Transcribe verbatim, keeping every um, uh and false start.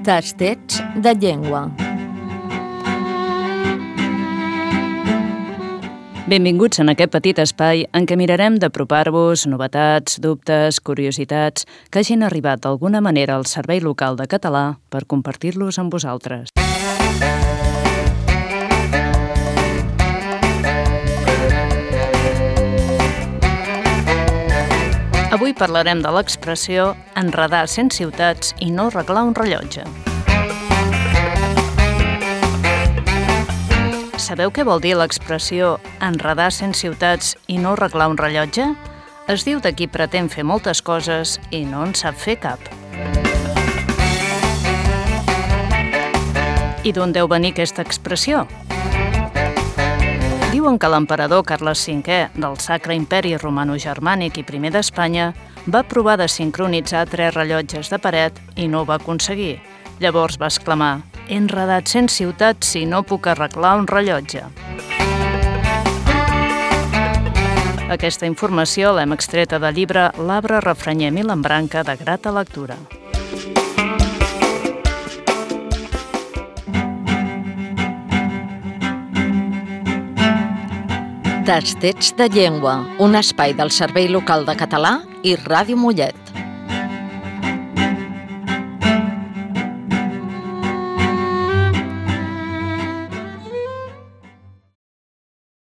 Tastets de llengua. Benvinguts en aquest petit espai en què mirarem d'apropar-vos novetats, dubtes, curiositats que hagin arribat d'alguna manera al Servei Local de Català per compartir-los amb vosaltres. Avui parlarem de l'expressió enredar cent ciutats i no arreglar un rellotge. Sabeu què vol dir l'expressió enredar cent ciutats i no arreglar un rellotge? Es diu de qui pretén fer moltes coses i no en sap fer cap. I d'on deu venir aquesta expressió? Diuen que l'emperador Carles cinquè del Sacre Imperi Romano-Germànic i primer d'Espanya va provar de sincronitzar tres rellotges de paret i no ho va aconseguir. Llavors va exclamar: «He enredat cent ciutats si no puc arreglar un rellotge». Aquesta informació l'hem extreta del llibre L'arbre refranyer Milembranca de grata lectura. Tastets de llengua, un espai del Servei Local de Català i Ràdio Mollet.